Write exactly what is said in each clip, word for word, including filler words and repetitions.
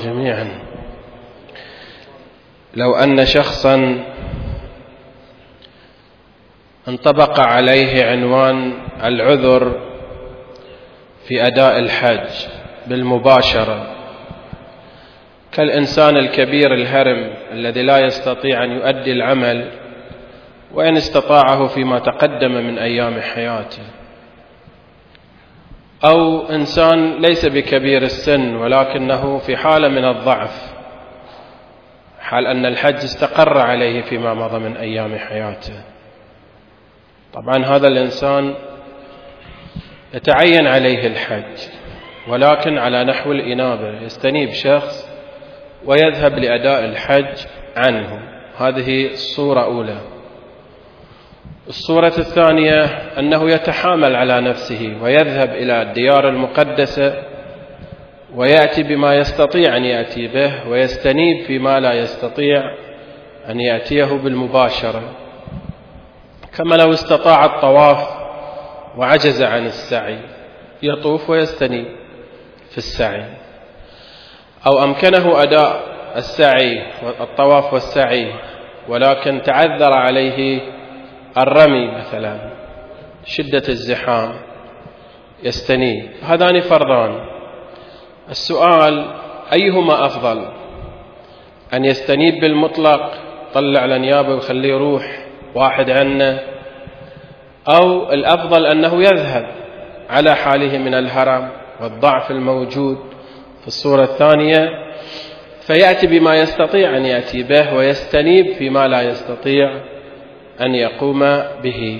جميعا. لو أن شخصا انطبق عليه عنوان العذر في أداء الحج بالمباشرة، كالإنسان الكبير الهرم الذي لا يستطيع أن يؤدي العمل وإن استطاعه فيما تقدم من أيام حياته، أو إنسان ليس بكبير السن ولكنه في حالة من الضعف، حال أن الحج استقر عليه فيما مضى من أيام حياته. طبعا هذا الإنسان يتعين عليه الحج، ولكن على نحو الإنابة، يستنيب شخص ويذهب لأداء الحج عنه. هذه الصورة أولى. الصورة الثانية أنه يتحامل على نفسه ويذهب إلى الديار المقدسة ويأتي بما يستطيع أن يأتي به، ويستنيب فيما لا يستطيع أن يأتيه بالمباشرة، كما لو استطاع الطواف وعجز عن السعي يطوف ويستنيب في السعي، أو أمكنه أداء السعي والطواف والسعي ولكن تعذر عليه الرمي مثلا، شدة الزحام، يستنيب. هذان فرضان. السؤال أيهما أفضل؟ أن يستنيب بالمطلق، طلع لنيابه ويخليه يروح واحد عنه، أو الأفضل أنه يذهب على حاله من الهرم والضعف الموجود في الصورة الثانية، فيأتي بما يستطيع أن يأتي به ويستنيب فيما لا يستطيع أن يقوم به.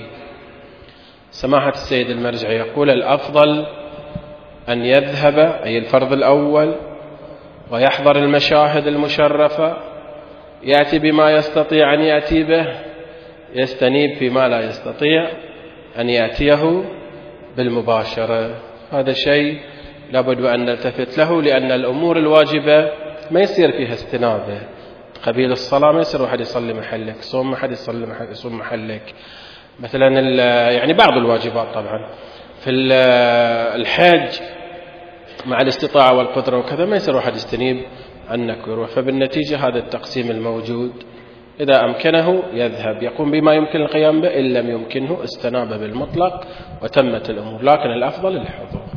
سماحة السيد المرجعي يقول الأفضل أن يذهب، أي الفرض الأول، ويحضر المشاهد المشرفة، يأتي بما يستطيع أن يأتي به، يستنيب فيما لا يستطيع أن يأتيه بالمباشرة. هذا شيء لابد أن نلتفت له، لأن الأمور الواجبة ما يصير فيها استنابة. قبيل الصلاة ما يصير واحد يصلي محلك، صوم ما حد يصلي محلك يصوم محلك مثلا، يعني بعض الواجبات. طبعا في الحج مع الاستطاعة والقدرة وكذا ما يصير واحد يستنيب عنك ويروح. فبالنتيجة هذا التقسيم الموجود، إذا أمكنه يذهب يقوم بما يمكن القيام به، إن لم يمكنه استناب بالمطلق وتمت الأمور، لكن الأفضل الحضور.